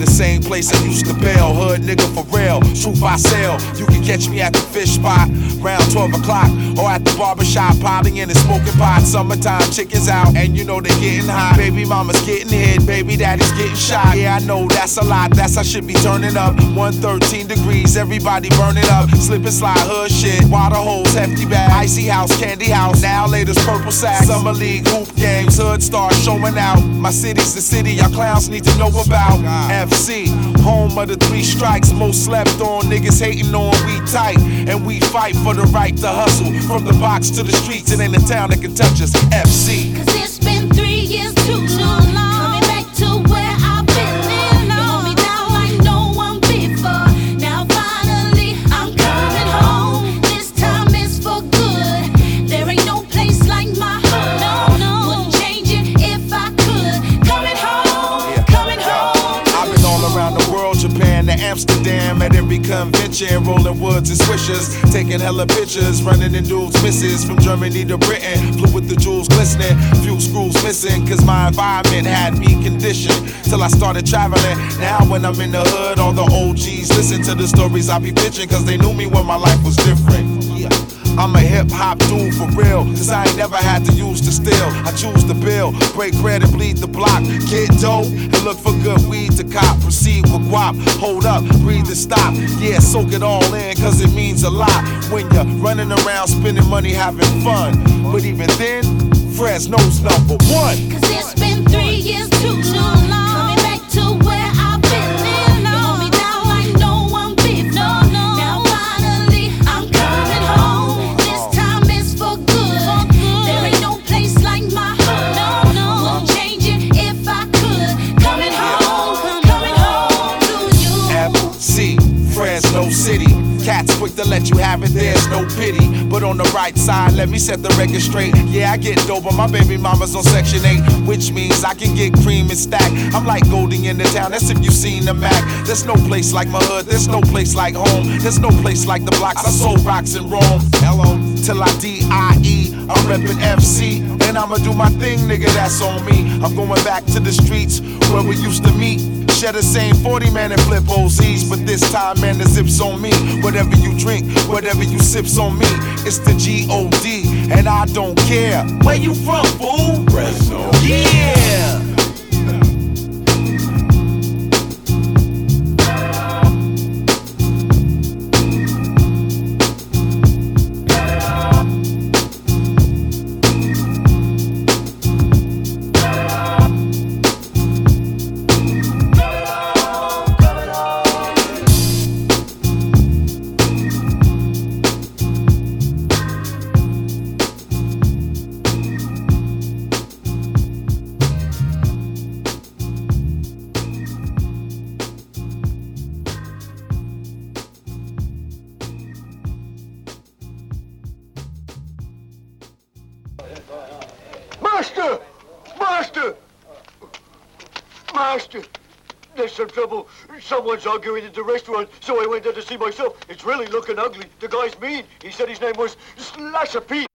the same place I used to bail. Hood nigga for real, truth I sell. You can catch me at the fish spot round 12 o'clock, or at the barbershop piling in and smoking pot. Summertime chickens out, and you know they getting hot. Baby mama's getting hit, baby daddy's getting shot. Yeah, I know that's a lot, that's I should be turning up. 113 degrees, everybody burning up. Slip and slide hood shit, water holes, hefty bag, icy house, candy house. Now latest purple sacks, summer league hoop games, hood stars showing out. My city's the city y'all clowns need to know about. FC, home of the 3 strikes, most slept on, niggas hating on. We tight and we fight for the right to hustle. From the box to the streets, it ain't a town that can touch us. FC. Cause it's been 3 years too long. Coming back to where I've been living. You hold me down like no one before. Now finally I'm coming home. This time it's for good. There ain't no place like my hood. No, wouldn't change it if I could. Coming home, coming home. I've been all around the world, Japan to Amsterdam, at every convention, rolling woods and swishers, taking hella pictures, running in dudes' misses. From Germany to Britain, flew with the jewels glistening, few screws missing, cause my environment had me conditioned till I started traveling. Now when I'm in the hood, all the OGs listen to the stories I be pitching, cause they knew me when my life was different. Yeah. I'm a hip-hop dude for real, cause I ain't never had to use to steal. I choose to build, break bread and bleed the block. Get dope and look for good weed to cop. Proceed with guap, hold up, breathe and stop. Yeah, soak it all in, cause it means a lot when you're running around spending money having fun. But even then, Fresno's #1. Cause it's been 3 years too long. Coming back to where I've been living. You hold me down like no one before. Now finally I'm coming home. This time it's for good. There ain't no place like my hood. No, wouldn't change it if I could. Coming home to you. FC, Fresno City. Cats quick to let you have it, there's no pity. But on the right side, let me set the record straight. Yeah, I get dope, but my baby mama's on Section 8, which means I can get cream and stack. I'm like Goldie in the town, that's if you seen the Mac. There's no place like my hood, there's no place like home. There's no place like the blocks, I sold rocks in Rome. Hello, till I D-I-E, I'm reppin' FC. And I'ma do my thing, nigga, that's on me. I'm going back to the streets where we used to meet. Share the same 40 man and flip OZs, but this time, man, the zip's on me. Whatever you drink, whatever you sip's on me. It's the G-O-D, and I don't care. Where you from, fool? Fresno. Yeah! Master! Master! Master! There's some trouble. Someone's arguing at the restaurant, so I went there to see myself. It's really looking ugly. The guy's mean. He said his name was Slasher Pete.